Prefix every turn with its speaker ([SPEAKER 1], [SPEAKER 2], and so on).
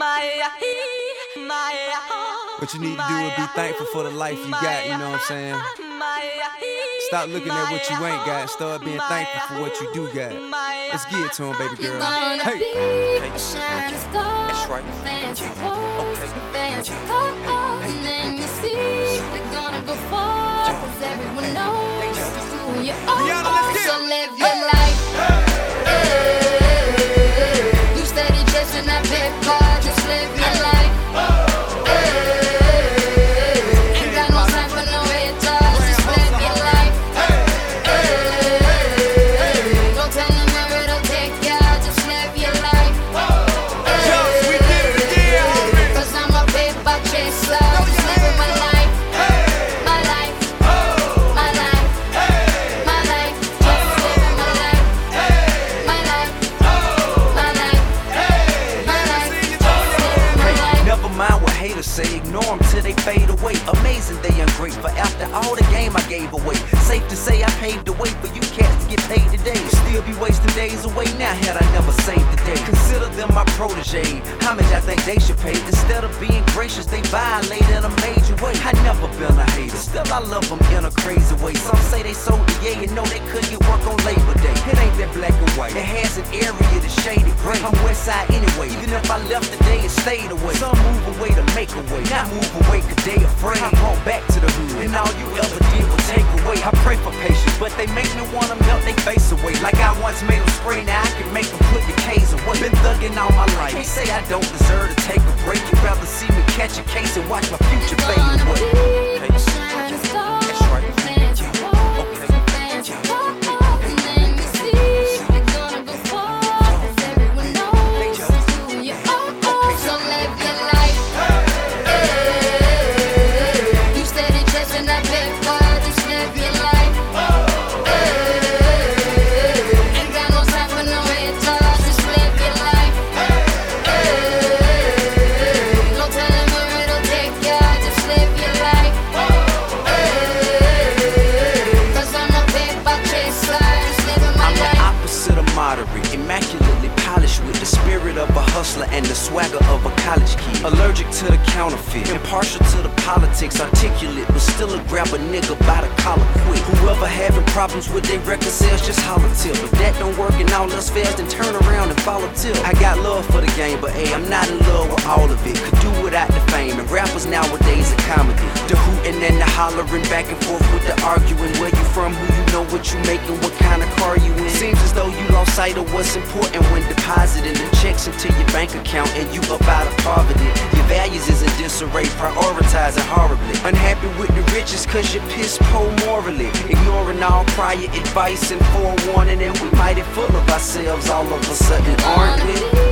[SPEAKER 1] What you need to do is be thankful for the life you got, you know what I'm saying? Stop looking at what you ain't got, start being thankful for what you do got. Let's get it to him, baby girl. Hey!
[SPEAKER 2] A shining star. That's right. Fancy clothes, fancy cars. Name you see, they're gonna go far, 'cause everyone knows who you are. So live your life. You steady chasing that paper, just live your life. Ain't got no time for no haters, just live your life. Don't tell them where it'll take ya, just live your life. Cause I'm a paper chaser, just living my life. My life, my life, my life, just living my life. My life, my life, my life, just living my life.
[SPEAKER 3] Never mind what haters say, ignore them till they fade away. Amazing they ungrateful after all the game I gave away. Safe to say I paved the way for you cats to get paid today. Still be wasting days away now had I never saved the day. Consider them my protege, how much I think they should pay. Instead of being gracious, they violate in a major way. I never been a hater, still I love them in a crazy way. Some say they sold the yeah, you know they couldn't get work on Labor Day. It ain't that black and white, it has an area that's shaded gray. I'm west side anyway, even if I left today and stayed away. Some move away to make a way, not move away cause they afraid. I brought back to the hood, and all you ever did was take away. I pray for patience, but they make me wanna melt they face away. Like I once made them spray, now I can make them put the K's away. Been thugging all my life, can't say I don't deserve to take a break. You'd rather see me catch a case and watch my future fade away.
[SPEAKER 2] A shining star.
[SPEAKER 3] That's right.
[SPEAKER 2] Fancy clothes, fancy cars. Name you see, they're gonna go far, 'cause everyone knows who you are. So live your life. You steady chasing that paper, just live your life. Ain't got no time for no haters, just live your life. No telling where it'll take ya, just live your life. Cause I'm a paper chaser, just living my
[SPEAKER 3] I'm the
[SPEAKER 2] life.
[SPEAKER 3] opposite of moderate, immaculately polished with the spirit of a hustler and the swagger of a college kid. Allergic to the counterfeit, impartial to the politics, articulate, but still a grab a nigga by the collar quick. Whoever having problems with their record sales, just holler till. If that don't work and all else fails, then turn around and follow till. I got love for the game, but hey, I'm not in love with all of it. Could do without the fame, and rappers nowadays are comedy. The hooting and the hollering, back and forth with the arguing. Where you from, who you know, what you making, what kind of car you in. Seems as though you lost sight of what's important when depositing the checks into your bank account and you up out of poverty. Your values is in disarray, prioritizing horribly. Unhappy with the riches cause you're piss poor morally. Ignoring all prior advice and forewarning, and we mighty full of ourselves all of a sudden, aren't we?